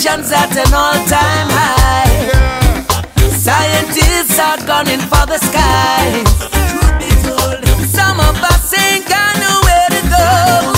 vision's at an all-time high. Scientists are gunning for the skies. Truth be told, some of us ain't got nowhere to go.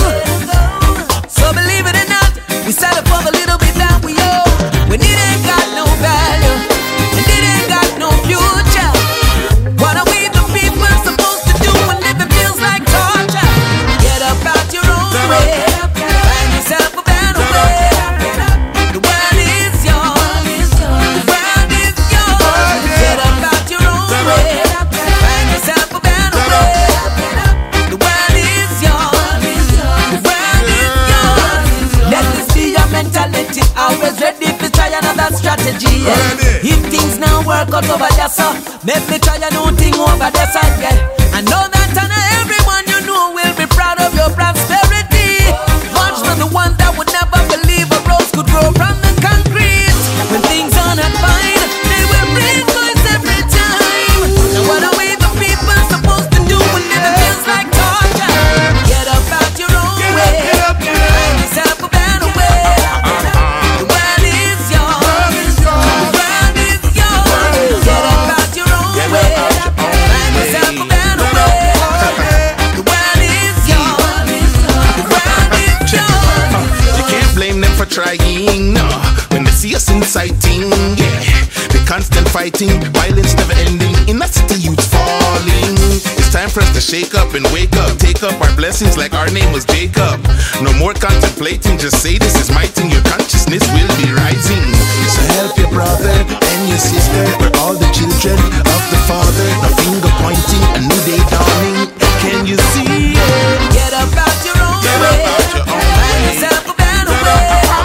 So believe it or not, we settle for the little bit that we owe. When it ain't got no value, and it ain't got no future, what are we the people supposed to do when living feels like torture? Get up out your own way, find yourself a better way. The world is yours, the world is yours. Get up out your own way, find yourself a better way. The world is yours, the world is yours. Let this be your mentality, always ready to try another strategy. Yeah. If things now work out over there, so make me try a new thing over there, so yeah. I know that I know everyone you know will be proud of your prosperity. Watch for the one that would never believe a rose could grow from the concrete. When things are not fine, they will raise voice every time. Now what are we the people supposed to do when living feels like torture? Get up out your own way, find yourself a better way. The world is yours, the world is yours. Get up out your own way, find yourself a better way. The world is yours, the world is yours. You can't blame them for trying, no. When they see us inciting, yeah. The constant fighting, violence never ending. In that city youth falling. It's time for us to shake up and wake up. Take up our blessings like our name was Jacob. No more contemplating, just say this is my thing. Your consciousness will be rising. So help your brother and your sister. We're all the children of the Father. No finger pointing, a new day dawning. Can you see it? Get up out your own way, find yourself a better way.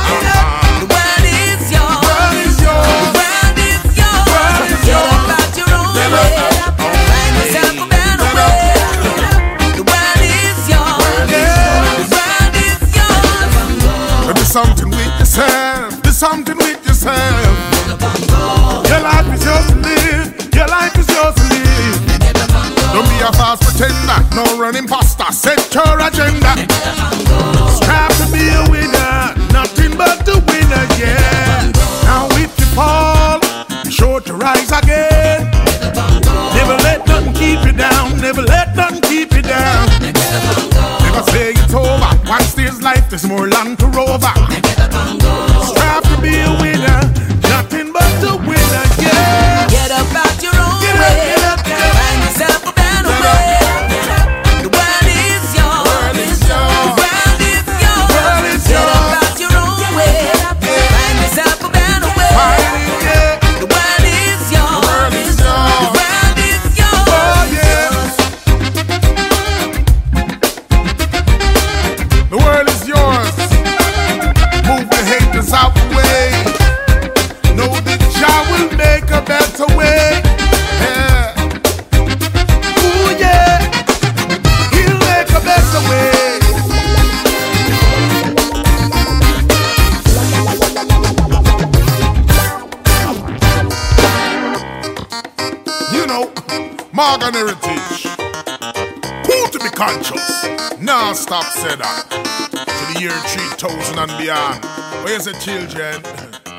The world is yours, the world is yours. Get up out your own way, find yourself a better way. The world is yours, the world is yours. Do something with yourself. Do something with yourself. Your life is yours to live. Your life is yours to live. Don't be a false pretender. No running imposter. Set your agenda. Strive to be a winner. Nothing but the winner, yeah. Now if you fall, be sure to rise again. Never let nothing keep you down. Never let nothing keep you down. Never say it's over. Once there's life, there's more land to rover. Strive to be a winner. Nothing but the winner, yeah. Get up out your own way, find yourself a better way. The world is yours, the world is yours. Get up out your own way, find yourself a better way. The world is yours, the world is yours. The world is yours. Move the haters out the way. Know that Jah will make a better way. Yeah. Ooh, yeah. He'll make a better way. You know, Morgan Heritage. Cool to be conscious. Now stop, say that. To the year 3000 and beyond. Where's the children?